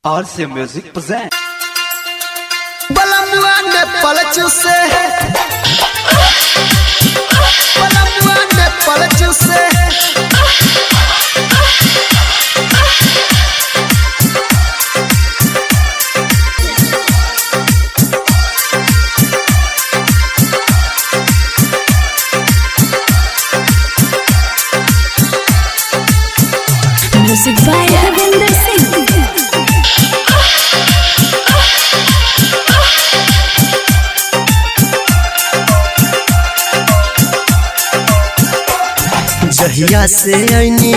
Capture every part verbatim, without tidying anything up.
R C M Music present. Balamua ne palachuse, Balamua ne palachuse. Music by Ravinder Singh. जहिया से आईनी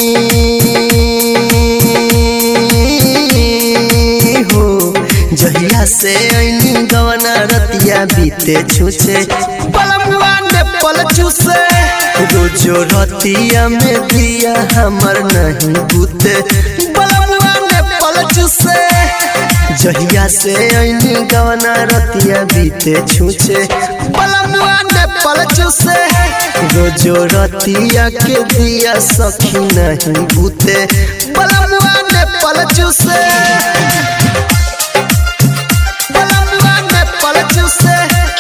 हो, जहिया से आईनी गवना रतिया बीते छुछे। बलमुआ ने पलचुसे, रोजो रतिया में दिया हमर नहीं बूते। बलमुआ ने पलचुसे, जहिया से आईनी गवना रतिया बीते छुछे। बलमुआ ने पलचुसे, रोजो रतिया के दिया सखी नहीं बूते। बलमुआ ने पलचुसे, बलमुआ ने पलचुसे।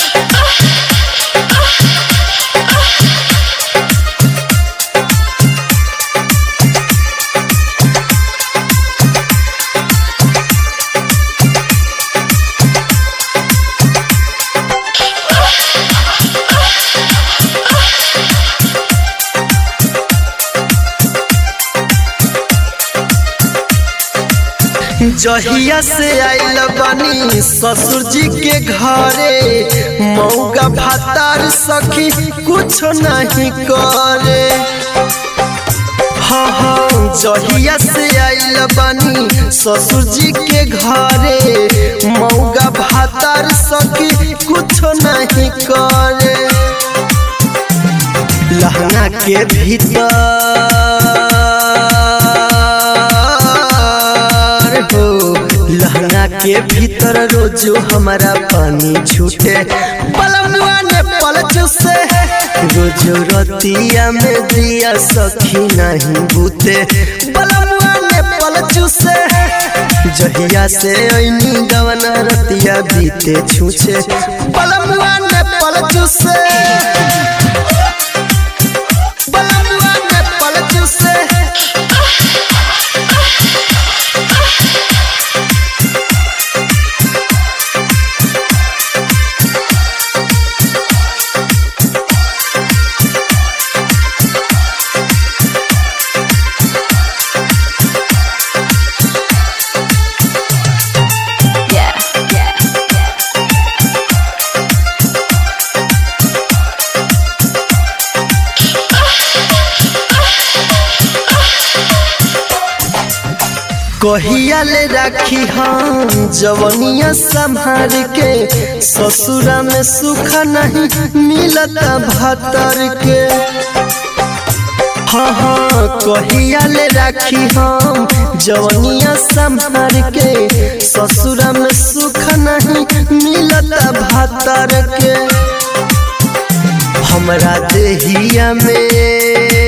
जहिया से आइल बानी ससुर जी के घरे, मौका भातार सखी कुछ नहीं करे। हाँ हाँ, जहिया से आइल बानी ससुर जी के घरे, मौका भातार सखी कुछ नहीं करे। लहंगा के भीतर लहंगा के भीतर रोजो हमारा पानी छूटे। बलमुआ ने पलचुसे, रोजो रतिया में दिया सखी नहीं बूते। बलमुआ ने पलचुसे, जहिया से आईनी गवना रतिया बीते छूछे। बलमुआ ने पलचुसे, बलमुआ ने पलचुसे। कहिया ले राखी हम जवनिया संभार के, ससुरा में सुख नहीं मिलता भातर के। हाँ हाँ, कहिया ले राखी हम जवनिया संभार के, ससुरा में सुख नहीं मिलता भातर के। हमरा देहिया में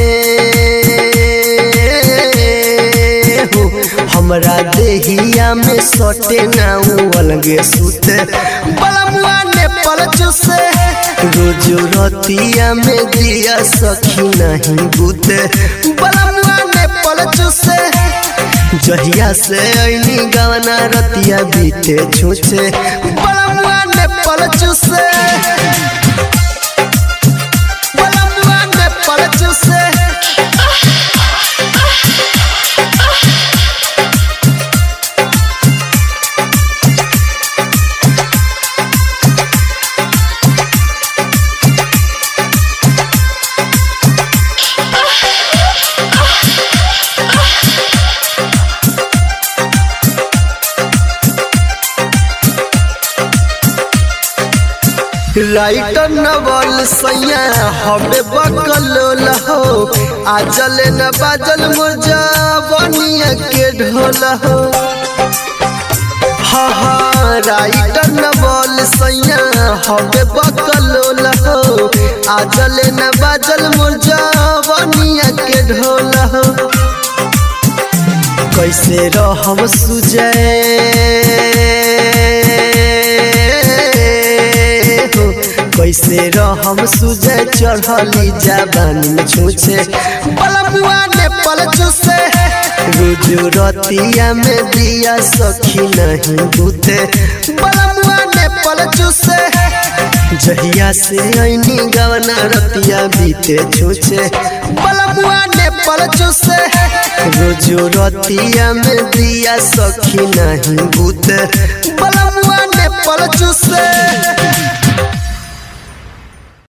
हमरा देहिया में सटे नाऊ अलगे सुते। बलमुआ ने पलचुसे, रोजो रतिया में दिया सखी नहीं बूते। बलमुआ ने पलचुसे, जहिया से आईनी गवना रतिया बीते छुछे। बलमुआ ने पलचुसे, बलमुआ ने पलचुसे। राइटर नवल सैया हमें बकलोल हो, आजल न बाजल मुर्जा बनिया के ढोल हो। हाँ हाँ, राइटर नवल सैया हमें बकलोल हो, आजल न बाजल मुर्जा बनिया के ढोल हो। कैसे रहम सुजय कैसे रहम सुजय चढ़ली जबानी में छूछे बलमुआ ने पल चूसे रोजो रतिया में दिया सखी नहीं बूते बलमुआ ने पल चूसे जहिया से ऐनी गवना रतिया बीते छूछे बलमुआ ने पल चूसे रोजो रतिया में दिया सखी नहीं बूते बलमुआ ने पल चूसे।